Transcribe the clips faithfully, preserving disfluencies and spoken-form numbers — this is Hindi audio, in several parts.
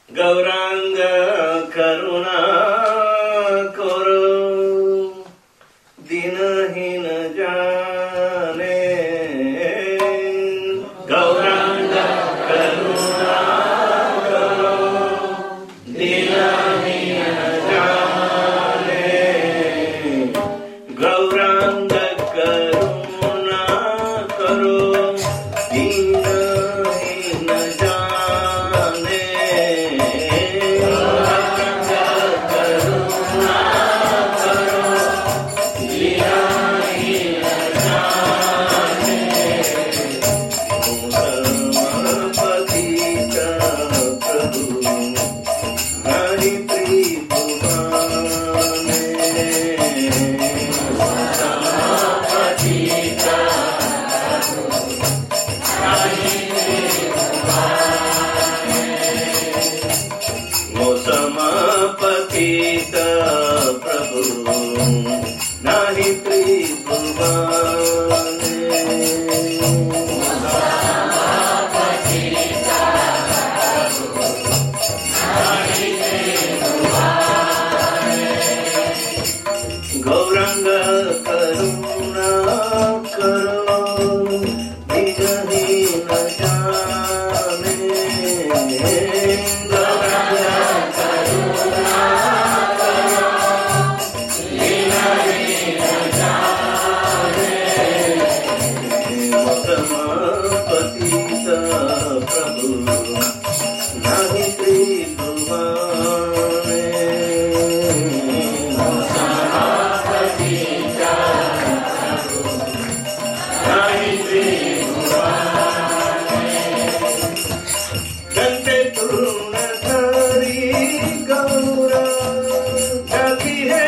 गौरांग करुणा करो दीनहीन जाने गौरांग करुणा करो दीनहीन जाने गौरांग करुणा करो दीनहीन जाने पतित प्रभु नाही त्रिभुवने गौरांग करुणा करो दीनहीन जाने पतित प्रभु नाही त्रिभुवने पतित प्रभु नाही त्रिभुवने दंते तृणधारी गौरा जाति है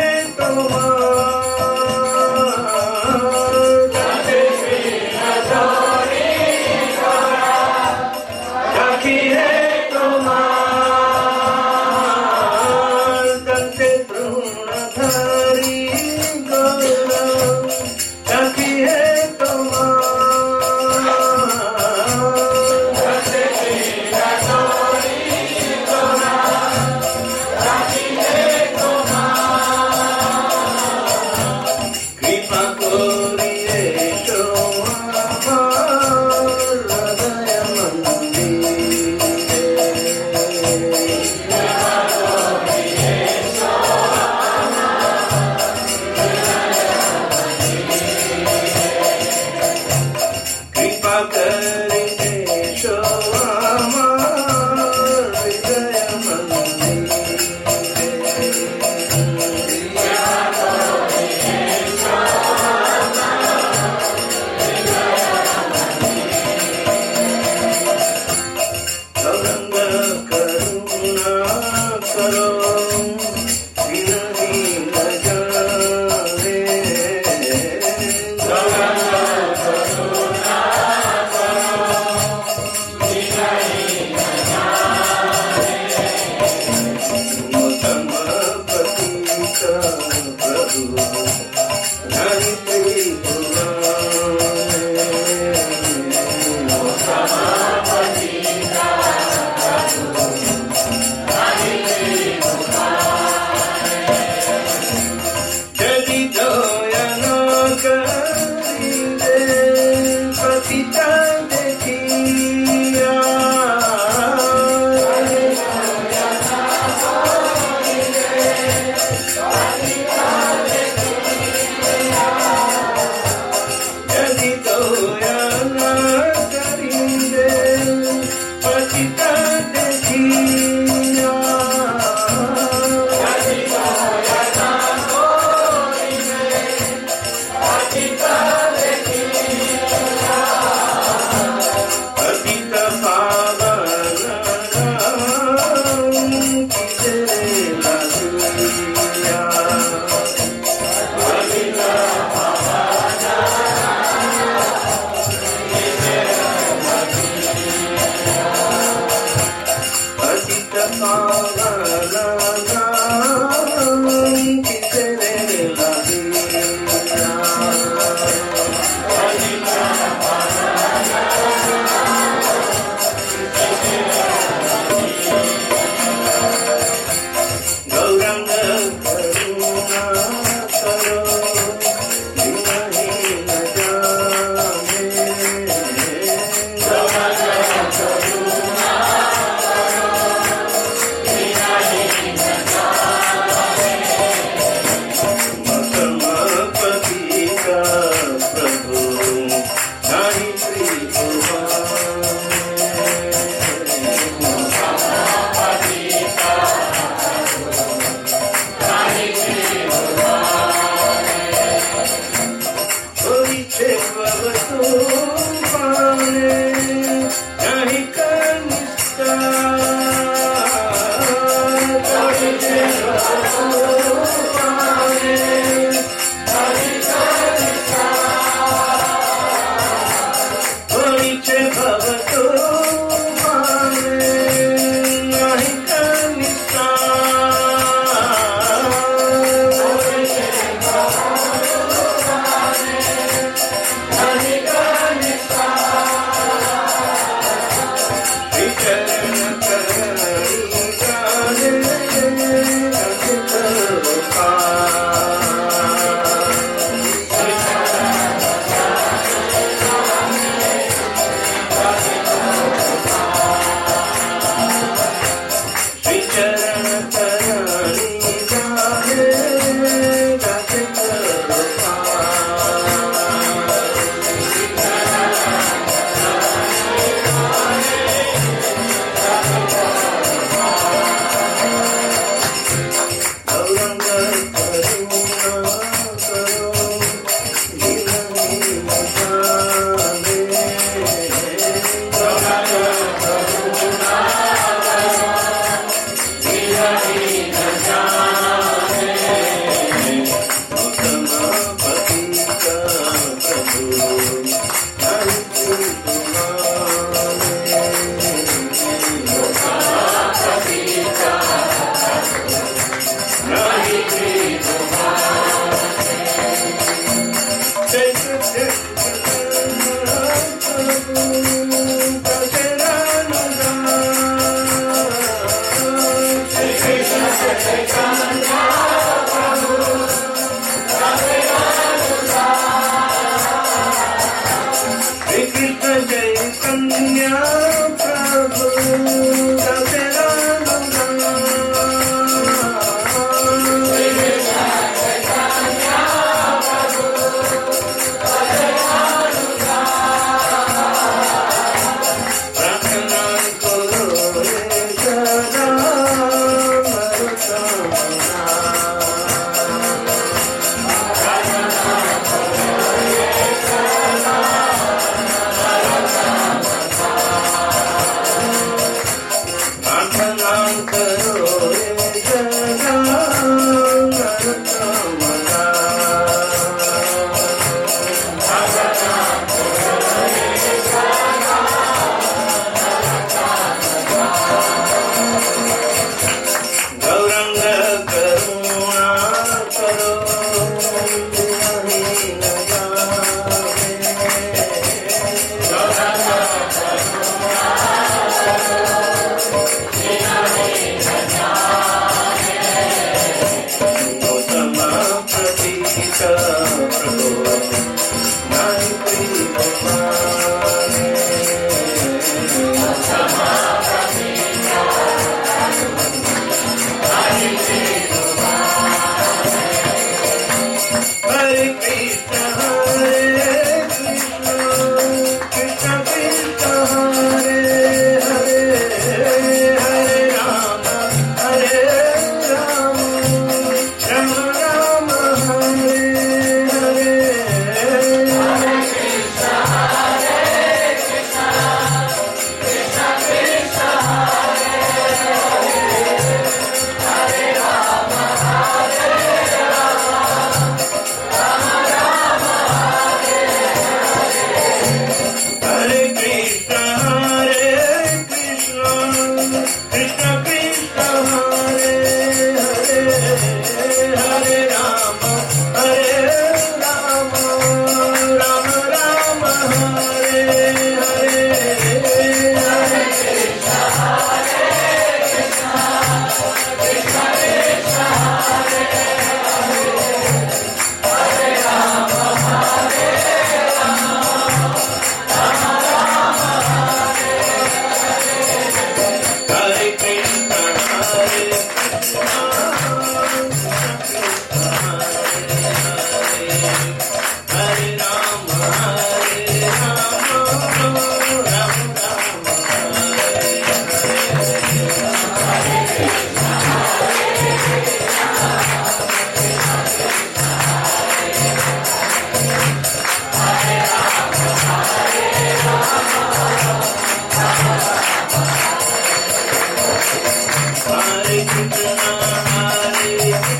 Hare Krishna, Hare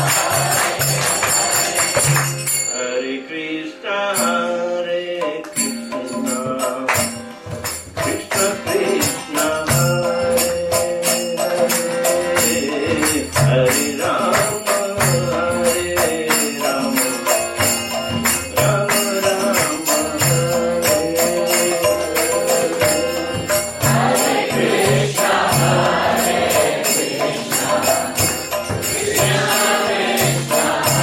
Hare Krishna, Hare Krishna, Krishna Krishna, Hare Hare, Hare Rama, Hare Rama, Rama Rama, Hare Krishna, Hare Krishna, Krishna Krishna,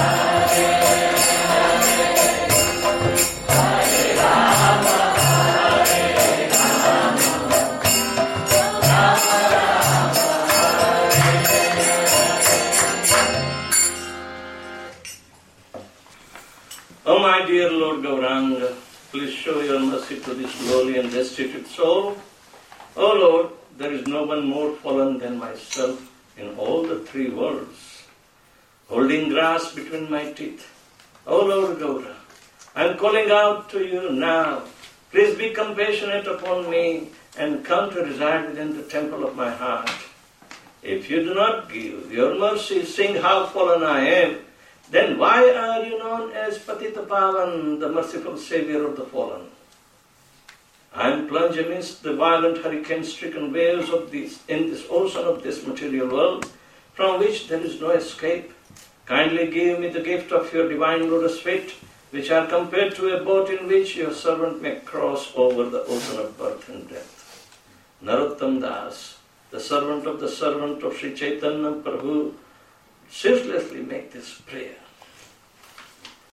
O my dear Lord Gauranga, please show your mercy to this lowly and destitute soul. O Lord, there is no one more fallen than myself in all the three worlds, holding grass between my teeth. O Lord Gaura, I am calling out to you now. Please be compassionate upon me and come to reside within the temple of my heart. If you do not give your mercy, seeing how fallen I am, then why are you known as Patita Pavan, the merciful Savior of the fallen? I am plunged amidst the violent hurricane-stricken waves of this, in this ocean of this material world, from which there is no escape. Kindly give me the gift of your divine lotus feet, which are compared to a boat in which your servant may cross over the ocean of birth and death. Narottam Das, the servant of the servant of Sri Chaitanya Prabhu, ceaselessly make this prayer.